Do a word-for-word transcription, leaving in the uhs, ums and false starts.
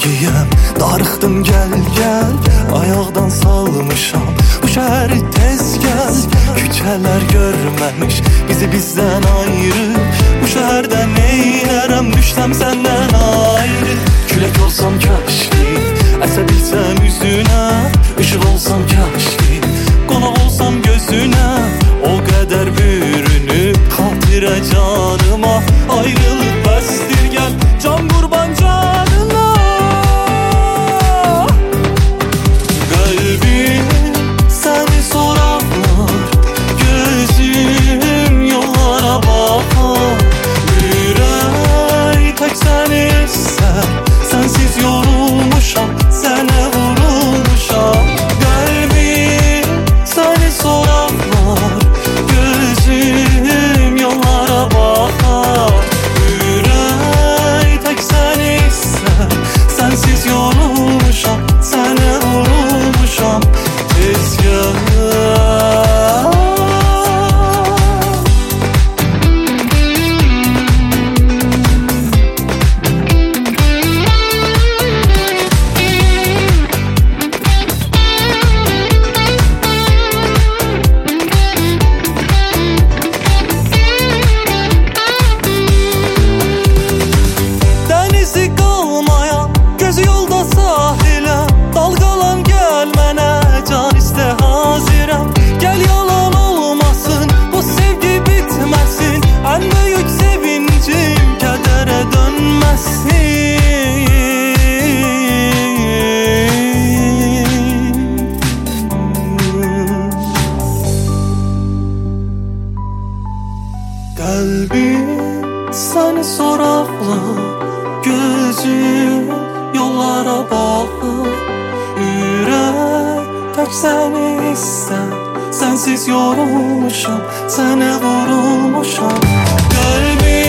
sevgiyəm. Darıxdım gəl gəl, ayaqdan salmışam. Bu şəhəri tez gəl, küçələr görməmiş bizi bizdən ayrı. Bu şəhərdə neynərəm, düşsəm səndən ayrı. Külək olsam kəşki, əsə bilsəm üzünə. Işıq olsam kəşki, qonaq olsam gözünə. O qədər bürünüb xatirə canıma, ayrılıb bəsdir gəl, can qurban canına. Qəlbim səni sorarlar, gözüm yollara baxar. Ürək tək səni istər, sənsiz yorulmuşam, sənə vurulmuşam. Qəlbim səni sorarlar, gözüm yollara baxar. Ürək tək səni istər, sənsiz yorulmuşam, sənə vurulmuşam. Tez gəl. Dənizi qalmayan, gözü yolda sahilə. Dalqalan gəl mənə, can istə hazirəm. Gəl yalan olmasın, bu sevgi bitməsin. Ən böyük sevincim kədərə dönməsin. Qəlbim səni soraqlar, gözüm yollara baxır. Ürək tək səni istər, sənsiz yorulmuşam, sənə vurulmuşam. Qəlbim